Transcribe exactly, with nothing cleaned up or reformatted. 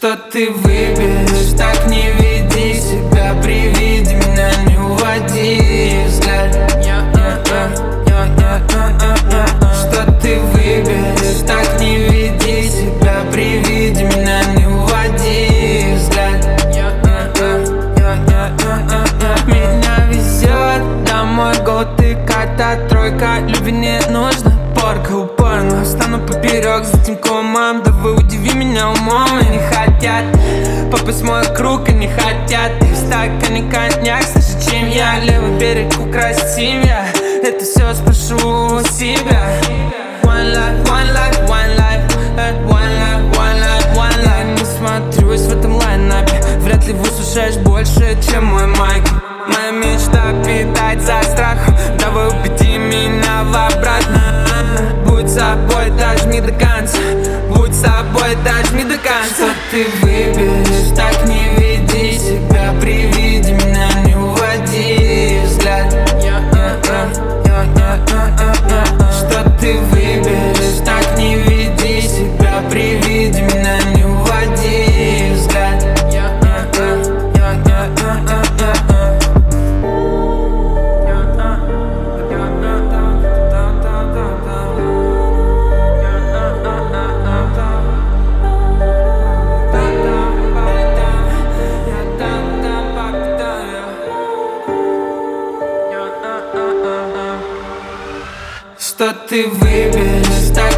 Что ты выберешь, так не веди себя. При виде меня не уводи взгляд. Что ты выберешь, так не веди себя. При виде меня не уводи взгляд. Меня везет домой, гол ты кота, тройка. Любви не нужно, порка упорно. Встану поперек за Тинькофф, мам, да вы удиви меня умом. Они хотят попасть в мой круг, они хотят. И в стакане коньяк, слышишь, чем я. Левый берег украсть семья, это все спрошу у себя. One life, one life, one life, one life, one life, one life. Не смотрюсь в этом лайнапе, вряд ли выслушаешь больше, чем мой майк. Моя мечта питать за страхом, давай убеди меня в обратно. Будь собой, дожми до конца, будь собой, дожми до конца. Что ты выберешь, так не веди себя. При виде меня не уводи взгляд. Что ты выберешь, так не веди себя. При виде меня не уводи взгляд. Что ты выберешь, так